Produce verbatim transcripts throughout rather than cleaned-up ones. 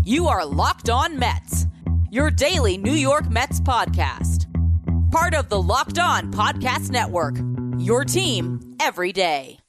You are Locked On Mets, your daily New York Mets podcast. Part of the Locked On Podcast Network, your team every day.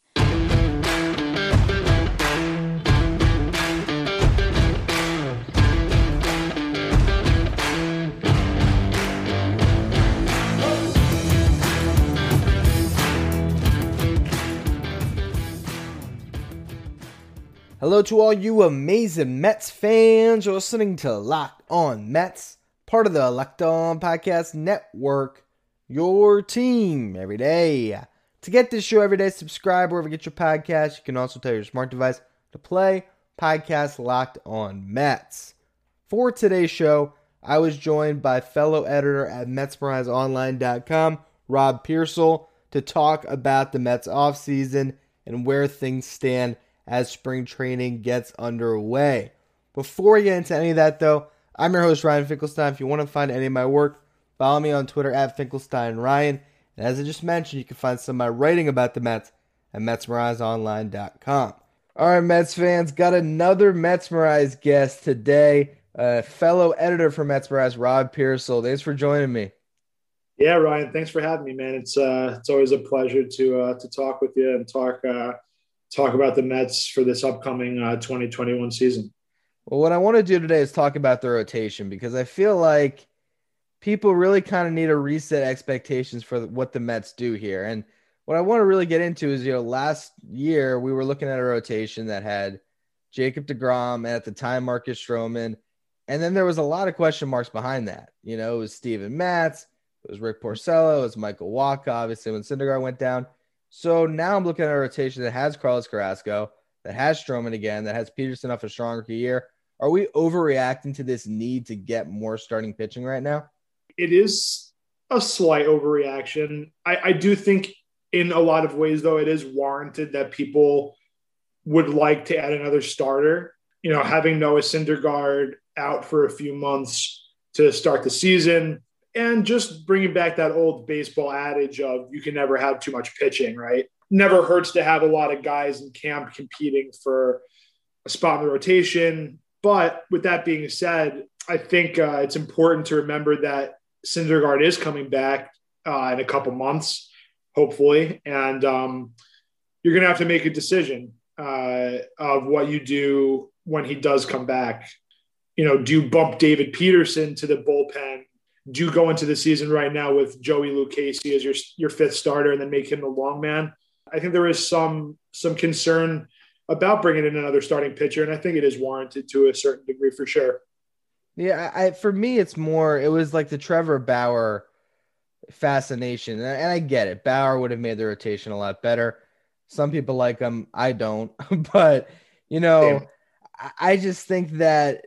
Hello to all you amazing Mets fans. You're listening to Locked On Mets, part of the Locked On Podcast Network, your team every day. To get this show every day, subscribe wherever you get your podcast. You can also tell your smart device to play podcast Locked On Mets. For today's show, I was joined by fellow editor at Mets Merise Online dot com, Rob Pearsall, to talk about the Mets offseason and where things stand as spring training gets underway. Before we get into any of that, though, I'm your host, Ryan Finkelstein. If you want to find any of my work, follow me on Twitter at FinkelsteinRyan. And as I just mentioned, you can find some of my writing about the Mets at Mets Merise Online dot com. All right, Mets fans, got another Mets Merise guest today, a fellow editor for Mets Merise, Rob Pearsall. Thanks for joining me. Yeah, Ryan, thanks for having me, man. It's uh, it's always a pleasure to uh, to talk with you and talk uh, talk about the Mets for this upcoming uh, twenty twenty-one season. Well, what I want to do today is talk about the rotation, because I feel like people really kind of need to reset expectations for what the Mets do here. And what I want to really get into is, you know, last year we were looking at a rotation that had Jacob deGrom and at the time Marcus Stroman. And then there was a lot of question marks behind that. You know, it was Steven Matz, it was Rick Porcello, it was Michael Wacha, obviously when Syndergaard went down. So now I'm looking at a rotation that has Carlos Carrasco, that has Stroman again, that has Peterson off a strong rookie year. Are we overreacting to this need to get more starting pitching right now? It is a slight overreaction. I, I do think in a lot of ways, though, it is warranted that people would like to add another starter. You know, having Noah Syndergaard out for a few months to start the season, and just bringing back that old baseball adage of you can never have too much pitching, right? Never hurts to have a lot of guys in camp competing for a spot in the rotation. But with that being said, I think uh, it's important to remember that Syndergaard is coming back uh, in a couple months, hopefully. And um, you're going to have to make a decision uh, of what you do when he does come back. You know, do you bump David Peterson to the bullpen? Do you go into the season right now with Joey Lucchesi as your your fifth starter and then make him the long man? I think there is some some concern about bringing in another starting pitcher, and I think it is warranted to a certain degree for sure. Yeah, I, for me, it's more, it was like the Trevor Bauer fascination, and I, and I get it. Bauer would have made the rotation a lot better. Some people like him. I don't. But, you know, I, I just think that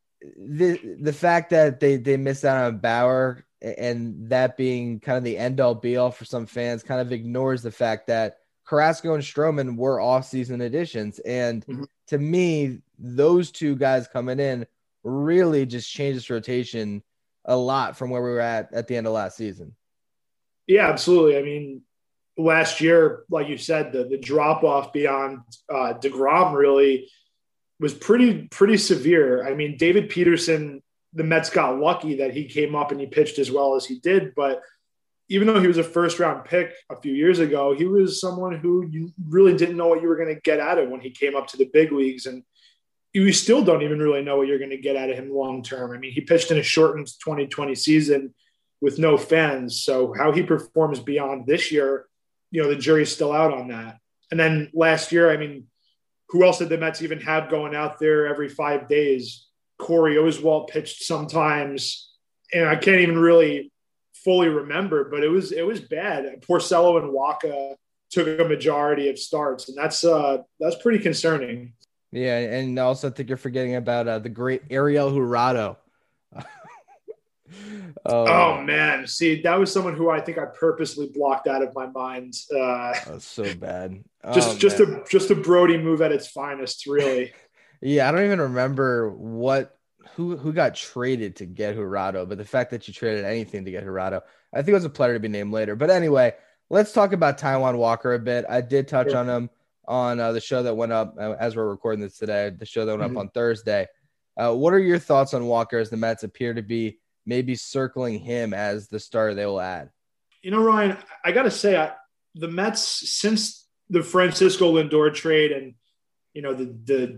the the fact that they, they missed out on Bauer, and that being kind of the end-all be-all for some fans, kind of ignores the fact that Carrasco and Stroman were off-season additions. And mm-hmm. to me, those two guys coming in really just changed this rotation a lot from where we were at at the end of last season. Yeah, absolutely. I mean, last year, like you said, the, the drop-off beyond uh, deGrom really was pretty, pretty severe. I mean, David Peterson, the Mets got lucky that he came up and he pitched as well as he did, but even though he was a first-round pick a few years ago, he was someone who you really didn't know what you were going to get out of when he came up to the big leagues, and you still don't even really know what you're going to get out of him long-term. I mean, he pitched in a shortened twenty twenty season with no fans, so how he performs beyond this year, you know, the jury's still out on that. And then last year, I mean, who else did the Mets even have going out there every five days? Corey Oswalt pitched sometimes, and I can't even really fully remember, but it was it was bad. Porcello and Wacha took a majority of starts, and that's uh that's pretty concerning. Yeah, and also I think you're forgetting about uh, the great Ariel Jurado. oh, oh man, see, that was someone who I think I purposely blocked out of my mind. Uh, That's so bad. Just oh, just man. a just a Brody move at its finest, really. Yeah, I don't even remember what who who got traded to get Jurado, but the fact that you traded anything to get Jurado, I think it was a player to be named later. But anyway, let's talk about Taijuan Walker a bit. I did touch sure. on him on uh, the show that went up uh, as we're recording this today, the show that went mm-hmm. up on Thursday. Uh, what are your thoughts on Walker as the Mets appear to be maybe circling him as the starter they will add? You know, Ryan, I got to say, I, the Mets, since the Francisco Lindor trade and, you know, the, the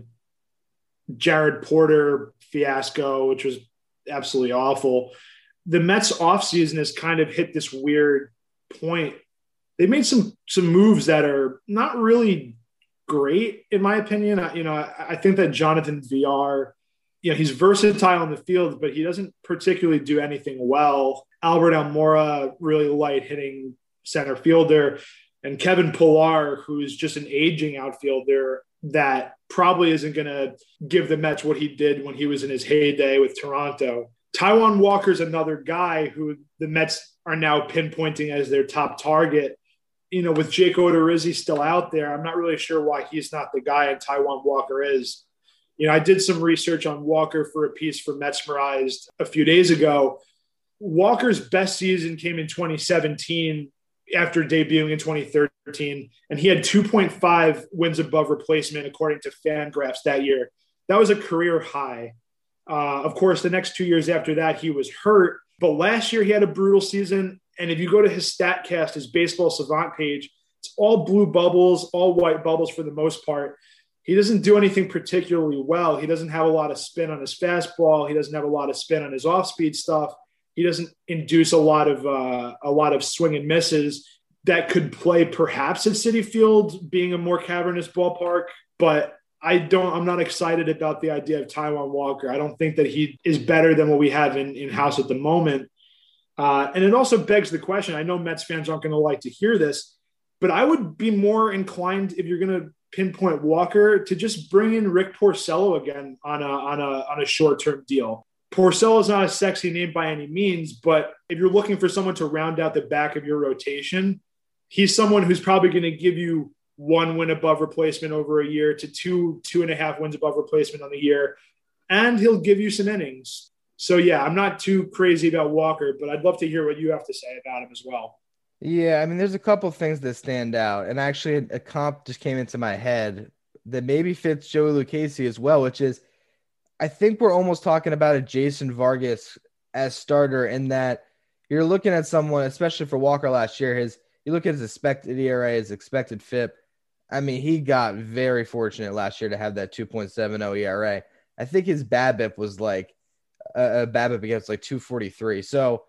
Jared Porter fiasco, which was absolutely awful, the Mets offseason has kind of hit this weird point. They made some some moves that are not really great, in my opinion. You know, I, I think that Jonathan Villar, you know, he's versatile in the field, but he doesn't particularly do anything well. Albert Almora, really light hitting center fielder, and Kevin Pillar, who's just an aging outfielder that probably isn't going to give the Mets what he did when he was in his heyday with Toronto. Taijuan Walker's another guy who the Mets are now pinpointing as their top target. You know, with Jake Odorizzi still out there, I'm not really sure why he's not the guy and Taijuan Walker is. You know, I did some research on Walker for a piece for Metsmerized a few days ago. Walker's best season came in twenty seventeen after debuting in twenty thirteen, and he had two point five wins above replacement according to Fangraphs that year. That was a career high. Uh, of course, the next two years after that, he was hurt. But last year, he had a brutal season. And if you go to his StatCast, his Baseball Savant page, it's all blue bubbles, all white bubbles for the most part. He doesn't do anything particularly well. He doesn't have a lot of spin on his fastball. He doesn't have a lot of spin on his off-speed stuff. He doesn't induce a lot of uh, a lot of swing and misses that could play perhaps at Citi Field, being a more cavernous ballpark. But I don't. I'm not excited about the idea of Taijuan Walker. I don't think that he is better than what we have in in house at the moment. Uh, and it also begs the question. I know Mets fans aren't going to like to hear this, but I would be more inclined, if you're going to pinpoint Walker, to just bring in Rick Porcello again on a on a on a short term deal. Porcello is not a sexy name by any means, but if you're looking for someone to round out the back of your rotation, he's someone who's probably going to give you one win above replacement over a year to two, two and a half wins above replacement on the year, and he'll give you some innings. So, yeah, I'm not too crazy about Walker, but I'd love to hear what you have to say about him as well. Yeah, I mean, there's a couple things that stand out, and actually a comp just came into my head that maybe fits Joey Lucchesi as well, which is I think we're almost talking about a Jason Vargas as starter in that you're looking at someone, especially for Walker last year, his you look at his expected E R A, his expected F I P. I mean, he got very fortunate last year to have that two point seven oh E R A. I think his BABIP was like a, a BABIP against like two forty-three. So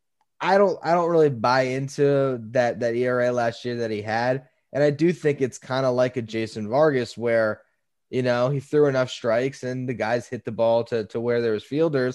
I don't I don't really buy into that that E R A last year that he had. And I do think it's kind of like a Jason Vargas where, you know, he threw enough strikes and the guys hit the ball to, to where there was fielders.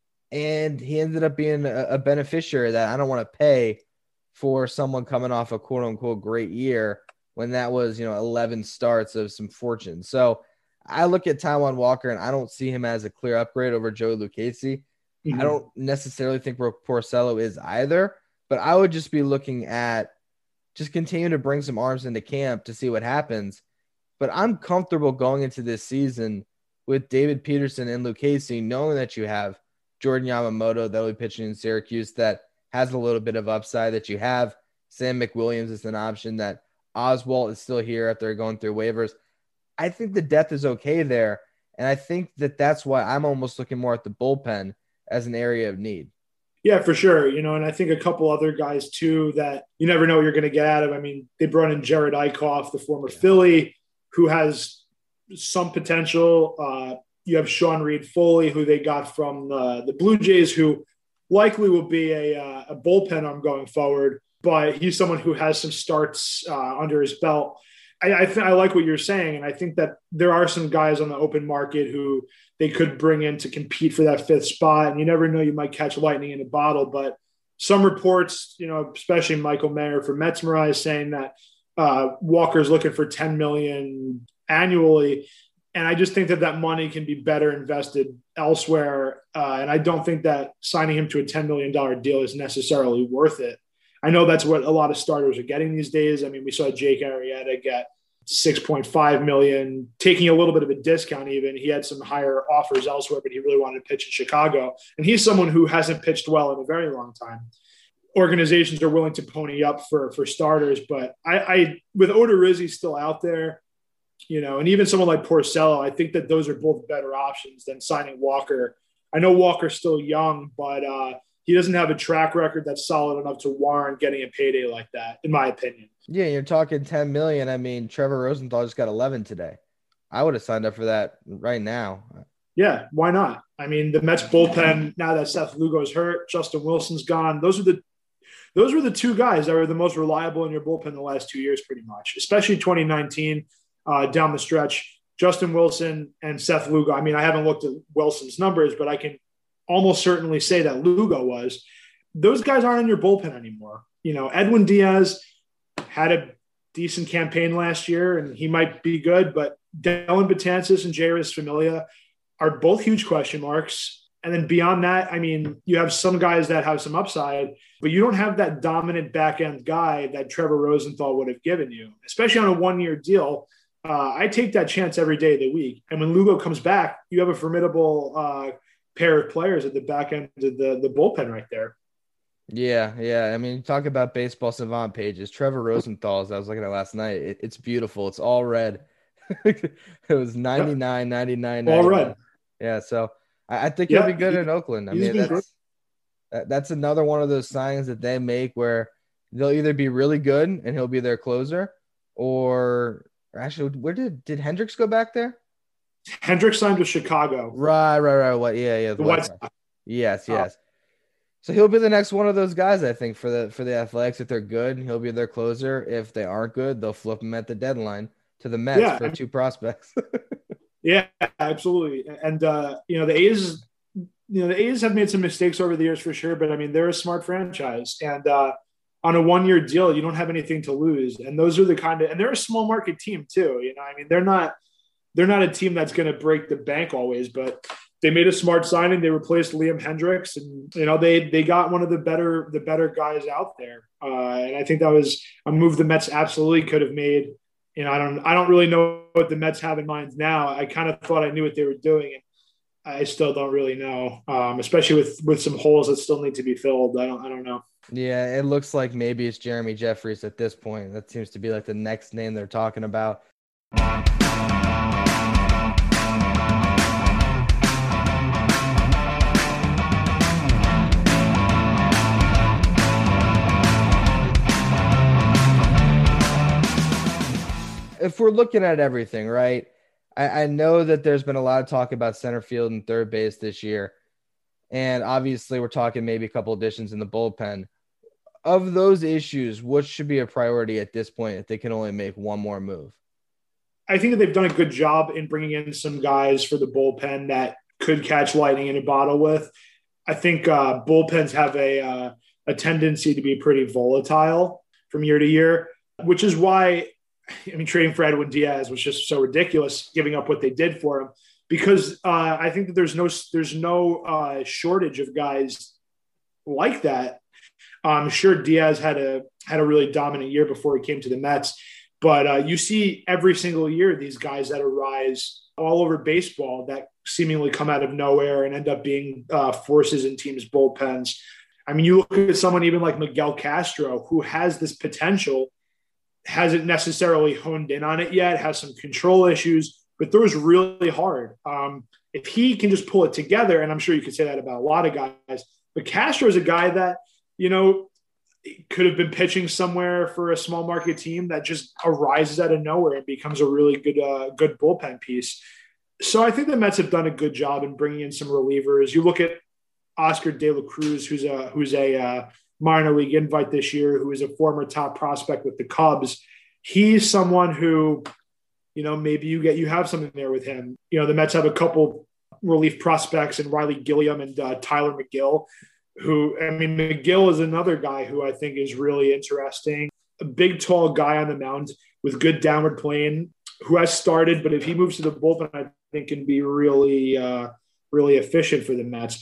And he ended up being a, a beneficiary that I don't want to pay for someone coming off a quote unquote great year when that was, you know, eleven starts of some fortune. So I look at Taijuan Walker and I don't see him as a clear upgrade over Joey Lucchesi. Mm-hmm. I don't necessarily think Porcello is either, but I would just be looking at just continue to bring some arms into camp to see what happens. But I'm comfortable going into this season with David Peterson and Lucchesi, knowing that you have Jordan Yamamoto that'll be pitching in Syracuse that has a little bit of upside, that you have Sam McWilliams is an option, that Oswalt is still here after going through waivers. I think the depth is okay there. And I think that that's why I'm almost looking more at the bullpen as an area of need. Yeah, for sure. You know, and I think a couple other guys too that you never know what you're going to get out of. I mean, they brought in Jared Eichhoff, the former yeah. Philly, who has some potential. Uh, you have Sean Reed Foley, who they got from the, the Blue Jays, who likely will be a, uh, a bullpen arm going forward, but he's someone who has some starts uh, under his belt. I, I, th- I like what you're saying, and I think that there are some guys on the open market who they could bring in to compete for that fifth spot, and you never know, you might catch lightning in a bottle. But some reports, you know, especially Michael Mayer for Metsmerized, saying that uh, Walker's looking for ten million dollars annually, and I just think that that money can be better invested elsewhere, uh, and I don't think that signing him to a ten million dollars deal is necessarily worth it. I know that's what a lot of starters are getting these days. I mean, we saw Jake Arrieta get six point five million dollars, taking a little bit of a discount even. He had some higher offers elsewhere, but he really wanted to pitch in Chicago. And he's someone who hasn't pitched well in a very long time. Organizations are willing to pony up for, for starters, but I, I with Odorizzi still out there, you know, and even someone like Porcello, I think that those are both better options than signing Walker. I know Walker's still young, but uh, he doesn't have a track record that's solid enough to warrant getting a payday like that, in my opinion. Yeah, you're talking ten million. I mean, Trevor Rosenthal just got eleven today. I would have signed up for that right now. Yeah, why not? I mean, the Mets bullpen, now that Seth Lugo's hurt, Justin Wilson's gone, those are the those were the two guys that were the most reliable in your bullpen the last two years, pretty much, especially twenty nineteen uh, down the stretch. Justin Wilson and Seth Lugo. I mean, I haven't looked at Wilson's numbers, but I can almost certainly say that Lugo was. Those guys aren't in your bullpen anymore. You know, Edwin Diaz had a decent campaign last year, and he might be good, but Dellin Betances and Jairus Familia are both huge question marks. And then beyond that, I mean, you have some guys that have some upside, but you don't have that dominant back-end guy that Trevor Rosenthal would have given you, especially on a one-year deal. Uh, I take that chance every day of the week. And when Lugo comes back, you have a formidable uh, pair of players at the back end of the, the bullpen right there. Yeah, yeah. I mean, talk about baseball savant pages. Trevor Rosenthal, as I was looking at last night, it, it's beautiful. It's all red. It was ninety-nine, ninety-nine, all red. Yeah, so I, I think yeah, he'll be good he, in Oakland. I mean, that's that, that's another one of those signings that they make where they'll either be really good and he'll be their closer, or actually, where did did Hendricks go back there? Hendricks signed with Chicago. Right, right, right. What? Yeah, yeah. The White Sox. Yes, yes. Uh, so he'll be the next one of those guys, I think, for the for the Athletics. If they're good, he'll be their closer. If they aren't good, they'll flip him at the deadline to the Mets yeah, for two prospects. Yeah, absolutely. And uh, you know, the A's, you know, the A's have made some mistakes over the years for sure, but I mean, they're a smart franchise, and uh, on a one-year deal, you don't have anything to lose. And those are the kind of, and they're a small market team too. You know, I mean, they're not, they're not a team that's going to break the bank always, but they made a smart signing. They replaced Liam Hendricks, and you know, they they got one of the better the better guys out there. Uh, and I think that was a move the Mets absolutely could have made. You know, I don't I don't really know what the Mets have in mind now. I kind of thought I knew what they were doing, and I still don't really know, um, especially with with some holes that still need to be filled. I don't I don't know. Yeah, it looks like maybe it's Jeremy Jeffries at this point. That seems to be like the next name they're talking about. If we're looking at everything, right, I, I know that there's been a lot of talk about center field and third base this year. And obviously we're talking maybe a couple additions in the bullpen. Of those issues, what should be a priority at this point if they can only make one more move? I think that they've done a good job in bringing in some guys for the bullpen that could catch lightning in a bottle with. I think uh, bullpens have a, uh, a tendency to be pretty volatile from year to year, which is why – I mean, trading for Edwin Diaz was just so ridiculous, giving up what they did for him, because uh, I think that there's no there's no uh, shortage of guys like that. I'm sure Diaz had a had a really dominant year before he came to the Mets, but uh, you see every single year these guys that arise all over baseball that seemingly come out of nowhere and end up being uh, forces in teams' bullpens. I mean, you look at someone even like Miguel Castro, who has this potential. Hasn't necessarily honed in on it yet, has some control issues, but throws really hard. Um, if he can just pull it together, and I'm sure you could say that about a lot of guys, but Castro is a guy that, you know, could have been pitching somewhere for a small market team that just arises out of nowhere and becomes a really good, uh, good bullpen piece. So I think the Mets have done a good job in bringing in some relievers. You look at Oscar De La Cruz, who's a, who's a, uh, minor league invite this year, who is a former top prospect with the Cubs. He's someone who, you know, maybe you get, you have something there with him. You know, the Mets have a couple relief prospects in Riley Gilliam and uh, Tyler McGill, who, I mean, McGill is another guy who I think is really interesting. A big, tall guy on the mound with good downward plane, who has started, but if he moves to the bullpen, I think can be really, uh, really efficient for the Mets.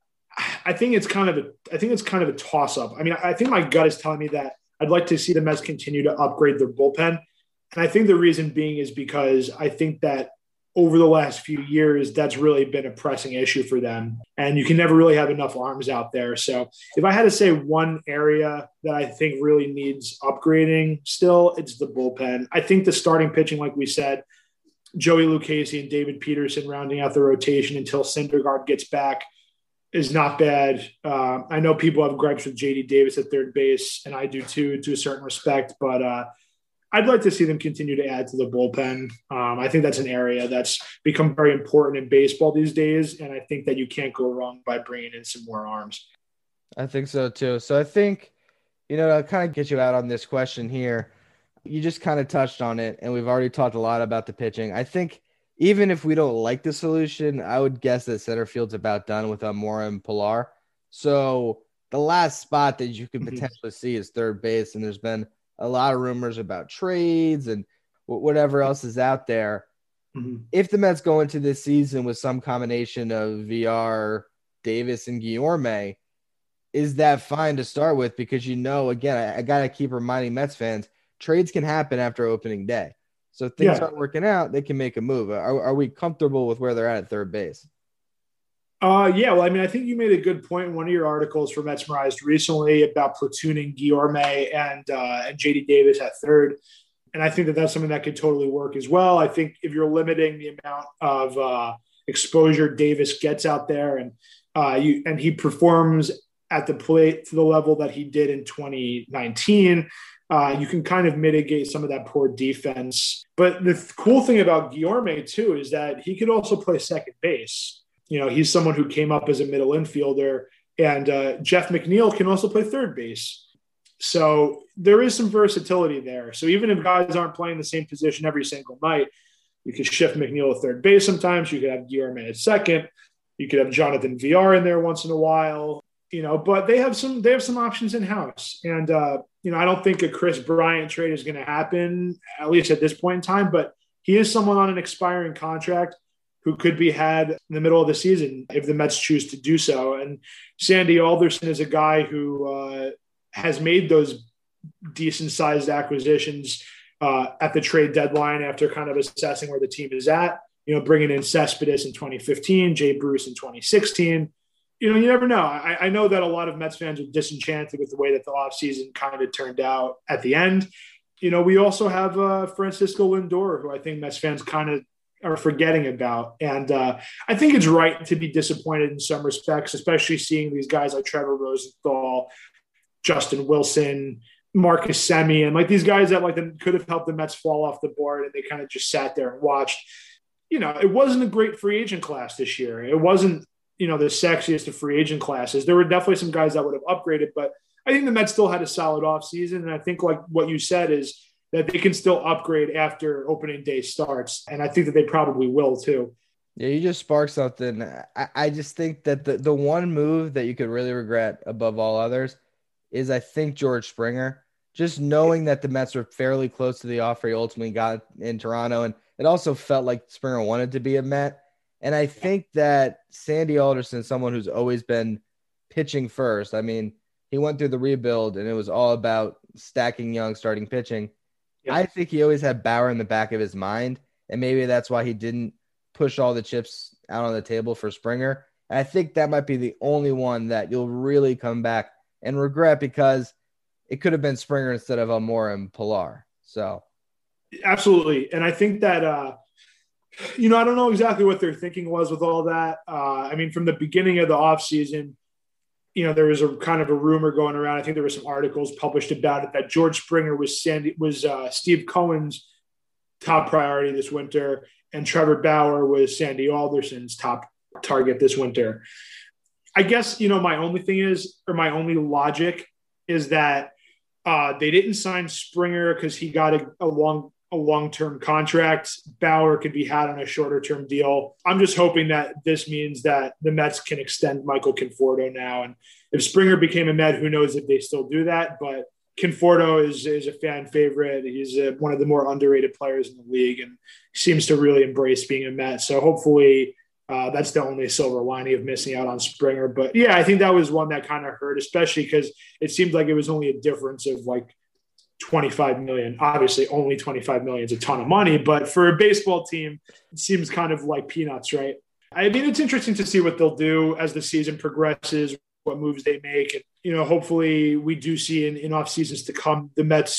I think it's kind of a, I think it's kind of a toss up. I mean, I think my gut is telling me that I'd like to see the Mets continue to upgrade their bullpen. And I think the reason being is because I think that over the last few years, that's really been a pressing issue for them. And you can never really have enough arms out there. So if I had to say one area that I think really needs upgrading still, it's the bullpen. I think the starting pitching, like we said, Joey Lucchesi and David Peterson rounding out the rotation until Syndergaard gets back is not bad. Uh, I know people have gripes with J D Davis at third base, and I do too, to a certain respect, but uh, I'd like to see them continue to add to the bullpen. Um, I think that's an area that's become very important in baseball these days, and I think that you can't go wrong by bringing in some more arms. I think so too. So I think, you know, to kind of get you out on this question here, you just kind of touched on it, and we've already talked a lot about the pitching. I think even if we don't like the solution, I would guess that center field's about done with Almora and Pilar. So the last spot that you could potentially see is third base, and there's been a lot of rumors about trades and whatever else is out there. Mm-hmm. If the Mets go into this season with some combination of V R, Davis, and Guillorme, is that fine to start with? Because, you know, again, I, I got to keep reminding Mets fans, trades can happen after opening day. So if things yeah. aren't working out, they can make a move. Are, are we comfortable with where they're at at third base? Uh, yeah, well, I mean, I think you made a good point in one of your articles for Metsmerized recently about platooning Guillorme and, uh, and J D Davis at third. And I think that that's something that could totally work as well. I think if you're limiting the amount of uh, exposure Davis gets out there and uh, you and he performs at the plate to the level that he did in twenty nineteen, uh, you can kind of mitigate some of that poor defense. But the th- cool thing about Guillorme, too, is that he could also play second base. You know, he's someone who came up as a middle infielder, and uh, Jeff McNeil can also play third base. So there is some versatility there. So even if guys aren't playing the same position every single night, you could shift McNeil to third base sometimes. You could have Guillorme at second. You could have Jonathan V R in there once in a while. You know, but they have some they have some options in house, and uh, you know, I don't think a Chris Bryant trade is going to happen, at least at this point in time. But he is someone on an expiring contract who could be had in the middle of the season if the Mets choose to do so. And Sandy Alderson is a guy who uh, has made those decent-sized acquisitions uh, at the trade deadline after kind of assessing where the team is at. You know, bringing in Cespedes in twenty fifteen, Jay Bruce in twenty sixteen. You know, you never know. I, I know that a lot of Mets fans are disenchanted with the way that the offseason kind of turned out at the end. You know, we also have uh, Francisco Lindor, who I think Mets fans kind of are forgetting about. And uh, I think it's right to be disappointed in some respects, especially seeing these guys like Trevor Rosenthal, Justin Wilson, Marcus Semien, like these guys that like could have helped the Mets fall off the board, and they kind of just sat there and watched. You know, it wasn't a great free agent class this year. It wasn't, you know, the sexiest of free agent classes. There were definitely some guys that would have upgraded, but I think the Mets still had a solid offseason. And I think like what you said is that they can still upgrade after opening day starts. And I think that they probably will too. Yeah, you just sparked something. I, I just think that the, the one move that you could really regret above all others is I think George Springer, just knowing that the Mets were fairly close to the offer he ultimately got in Toronto. And it also felt like Springer wanted to be a Met. And I think that Sandy Alderson is someone who's always been pitching first. I mean, he went through the rebuild and it was all about stacking young starting pitching. Yeah. I think he always had Bauer in the back of his mind, and maybe that's why he didn't push all the chips out on the table for Springer. And I think that might be the only one that you'll really come back and regret, because it could have been Springer instead of Almora and Pilar. So, absolutely. And I think that, uh, you know, I don't know exactly what their thinking was with all that. Uh, I mean, from the beginning of the offseason, you know, there was a kind of a rumor going around. I think there were some articles published about it that George Springer was Sandy was uh, Steve Cohen's top priority this winter, and Trevor Bauer was Sandy Alderson's top target this winter. I guess, you know, my only thing is, or my only logic is that uh, they didn't sign Springer because he got a, a long a long-term contract. Bauer could be had on a shorter-term deal. I'm just hoping that this means that the Mets can extend Michael Conforto now. And if Springer became a Met, who knows if they still do that. But Conforto is, is a fan favorite. He's a, one of the more underrated players in the league and seems to really embrace being a Met. So hopefully uh, that's the only silver lining of missing out on Springer. But, yeah, I think that was one that kind of hurt, especially because it seemed like it was only a difference of like twenty-five million. Obviously only twenty-five million is a ton of money, but for a baseball team, it seems kind of like peanuts, right? I mean, it's interesting to see what they'll do as the season progresses, what moves they make. And, you know, hopefully we do see in, in off seasons to come, the Mets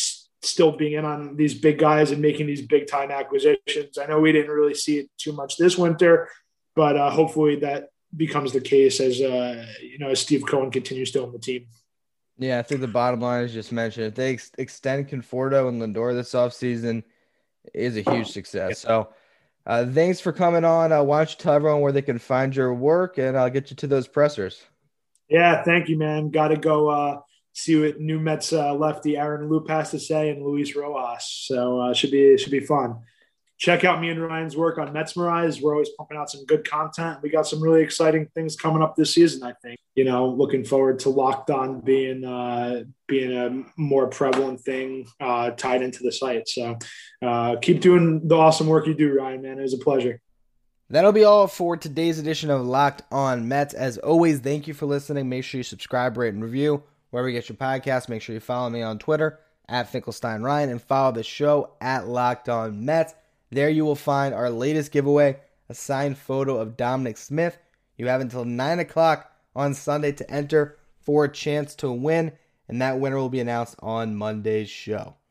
still being in on these big guys and making these big time acquisitions. I know we didn't really see it too much this winter, but uh, hopefully that becomes the case as uh, you know as Steve Cohen continues to own the team. Yeah, I think the bottom line is just mentioned. If they ex- extend Conforto and Lindor this offseason, it is a huge success. So uh, thanks for coming on. Uh, why don't you tell everyone where they can find your work, and I'll get you to those pressers. Yeah, thank you, man. Got to go uh, see what new Mets uh, lefty Aaron Loup has to say and Luis Rojas. So uh, should be should be fun. Check out me and Ryan's work on Metsmerize. We're always pumping out some good content. We got some really exciting things coming up this season, I think. You know, looking forward to Locked On being uh, being a more prevalent thing uh, tied into the site. So uh, keep doing the awesome work you do, Ryan, man. It was a pleasure. That'll be all for today's edition of Locked On Mets. As always, thank you for listening. Make sure you subscribe, rate, and review wherever you get your podcast. Make sure you follow me on Twitter at Finkelstein Ryan and follow the show at Locked On Mets. There you will find our latest giveaway, a signed photo of Dominic Smith. You have until nine o'clock on Sunday to enter for a chance to win, and that winner will be announced on Monday's show.